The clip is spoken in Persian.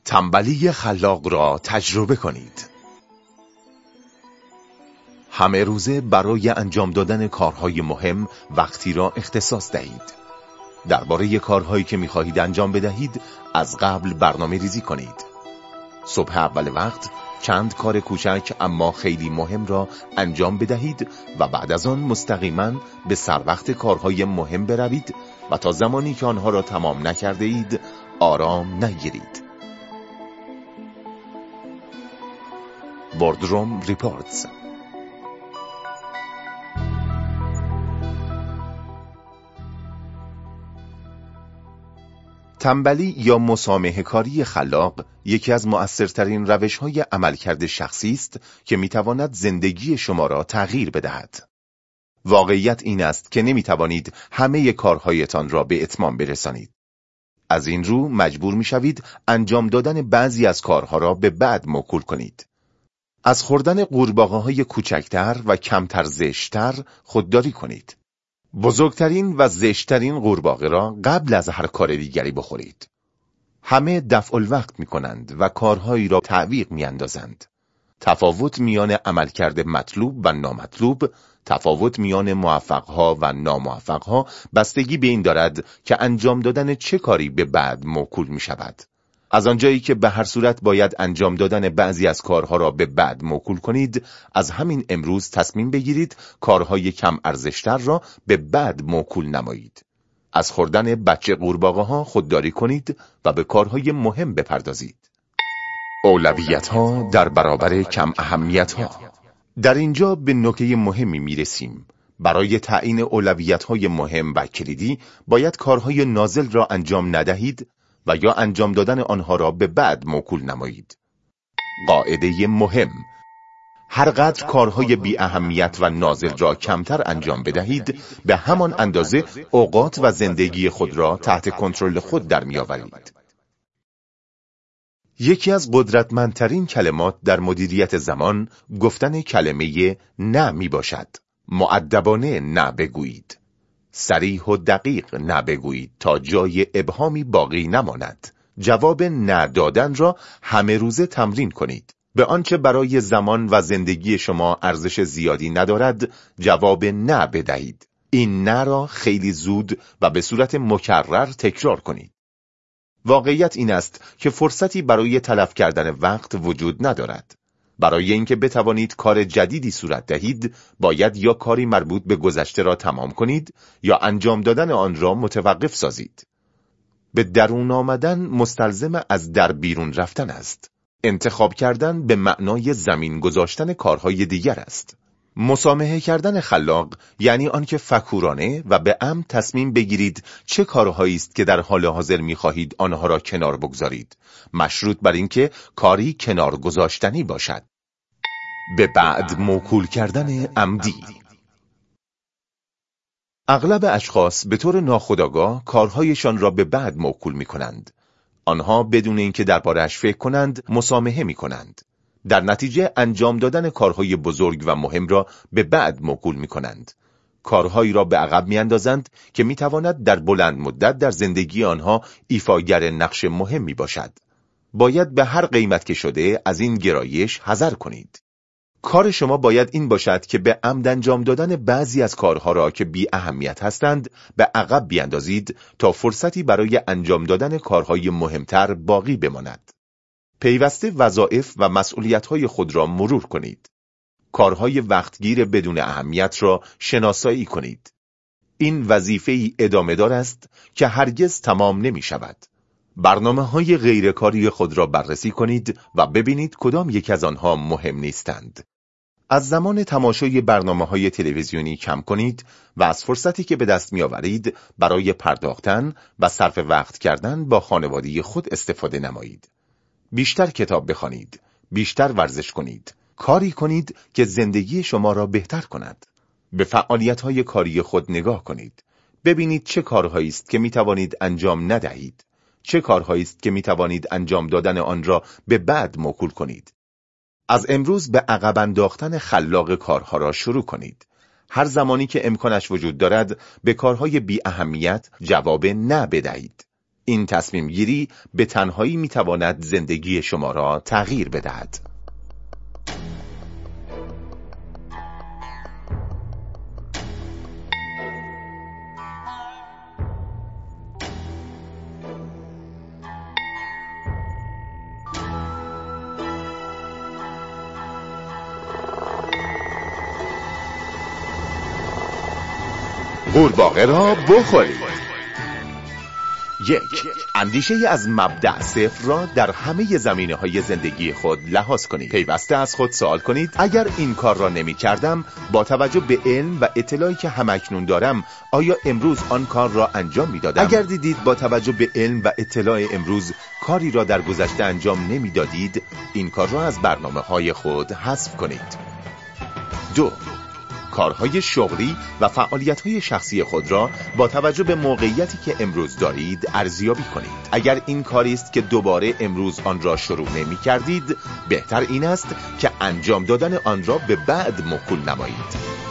تنبلی خلاق را تجربه کنید. همه روزه برای انجام دادن کارهای مهم وقتی را اختصاص دهید. درباره کارهایی که می‌خواهید انجام بدهید از قبل برنامه ریزی کنید. صبح اول وقت چند کار کوچک اما خیلی مهم را انجام بدهید و بعد از آن مستقیما به سر وقت کارهای مهم بروید و تا زمانی که آنها را تمام نکرده اید آرام نگیرید. بوردروم ریپورتس. تنبلی یا مسامحه‌کاری خلاق یکی از مؤثرترین روش‌های عملکرد شخصی است که می‌تواند زندگی شما را تغییر بدهد. واقعیت این است که نمی‌توانید همه کارهایتان را به اتمام برسانید. از این رو مجبور می‌شوید انجام دادن بعضی از کارها را به بعد موکول کنید. از خوردن قورباغه‌های کوچکتر و کمتر زشت‌تر خودداری کنید. بزرگترین و زشترین قورباغه را قبل از هر کار دیگری بخورید. همه دفع الوقت می‌کنند و کارهایی را تعویق می‌اندازند. تفاوت میان عملکرد مطلوب و نامطلوب، تفاوت میان موفق‌ها و ناموفق‌ها بستگی به این دارد که انجام دادن چه کاری به بعد موکول می‌شود. از آنجایی که به هر صورت باید انجام دادن بعضی از کارها را به بعد موکول کنید، از همین امروز تصمیم بگیرید کارهای کم ارزشتر را به بعد موکول نمایید. از خوردن بچه قورباغه‌ها خودداری کنید و به کارهای مهم بپردازید. اولویت‌ها در برابر کم اهمیت‌ها. در اینجا به نکته مهمی میرسیم. برای تعیین اولویت‌های مهم و کلیدی باید کارهای نازل را انجام ندهید و یا انجام دادن آنها را به بعد موکول نمایید. قاعده مهم: هر قدر کارهای بی اهمیت و نازل را کمتر انجام بدهید، به همان اندازه اوقات و زندگی خود را تحت کنترل خود در می‌آورید. یکی از قدرتمندترین کلمات در مدیریت زمان گفتن کلمه نه می باشد. مؤدبانه نه بگویید. صریح و دقیق نه بگویید تا جای ابهامی باقی نماند. جواب نه دادن را همه روزه تمرین کنید. به آنچه برای زمان و زندگی شما ارزش زیادی ندارد جواب نه بدهید. این نه را خیلی زود و به صورت مکرر تکرار کنید. واقعیت این است که فرصتی برای تلف کردن وقت وجود ندارد. برای اینکه بتوانید کار جدیدی صورت دهید، باید یا کاری مربوط به گذشته را تمام کنید یا انجام دادن آن را متوقف سازید. به درون آمدن مستلزم از در بیرون رفتن است. انتخاب کردن به معنای زمین گذاشتن کارهای دیگر است. مسامحه کردن خلاق یعنی آنکه فکورانه و به عمد تصمیم بگیرید چه کارهایی است که در حال حاضر می‌خواهید آنها را کنار بگذارید، مشروط بر اینکه کاری کنار گذاشتنی باشد. به بعد موکول کردن عمدی. اغلب اشخاص به طور ناخودآگاه کارهایشان را به بعد موکول می‌کنند. آنها بدون اینکه درباره‌اش فکر کنند مسامحه می‌کنند. در نتیجه انجام دادن کارهای بزرگ و مهم را به بعد موکول می‌کنند. کارهایی را به عقب می‌اندازند که می‌تواند در بلند مدت در زندگی آنها ایفاگر نقش مهمی باشد. باید به هر قیمت که شده از این گرایش حذر کنید. کار شما باید این باشد که به عمد انجام دادن بعضی از کارها را که بی اهمیت هستند به عقب بیاندازید تا فرصتی برای انجام دادن کارهای مهمتر باقی بماند. پیوسته وظایف و مسئولیت‌های خود را مرور کنید. کارهای وقتگیر بدون اهمیت را شناسایی کنید. این وظیفه‌ای ادامه‌دار است که هرگز تمام نمی‌شود. برنامه‌های غیرکاری خود را بررسی کنید و ببینید کدام یک از آنها مهم نیستند. از زمان تماشای برنامه‌های تلویزیونی کم کنید و از فرصتی که به دست می‌آورید برای پرداختن و صرف وقت کردن با خانواده خود استفاده نمایید. بیشتر کتاب بخوانید، بیشتر ورزش کنید، کاری کنید که زندگی شما را بهتر کند. به فعالیت‌های کاری خود نگاه کنید. ببینید چه کارهایی است که می‌توانید انجام ندهید. چه کارهایی است که می‌توانید انجام دادن آن را به بعد موکول کنید. از امروز به عقب انداختن خلاق کارها را شروع کنید. هر زمانی که امکانش وجود دارد به کارهای بی اهمیت جواب نه بدهید. این تصمیم گیری به تنهایی می تواند زندگی شما را تغییر بدهد. قورباغه را بخورید. 1. اندیشه از مبدأ صفر را در همه زمینه‌های زندگی خود لحاظ کنید. پیوسته از خود سوال کنید اگر این کار را نمی کردم با توجه به علم و اطلاعی که همکنون دارم آیا امروز آن کار را انجام می دادم؟ اگر دیدید با توجه به علم و اطلاع امروز کاری را در گذشته انجام نمی دادید این کار را از برنامه‌های خود حذف کنید. 2. کارهای شغلی و فعالیت‌های شخصی خود را با توجه به موقعیتی که امروز دارید ارزیابی کنید. اگر این کاری است که دوباره امروز آن را شروع نمی کردید، بهتر این است که انجام دادن آن را به بعد موکول نمایید.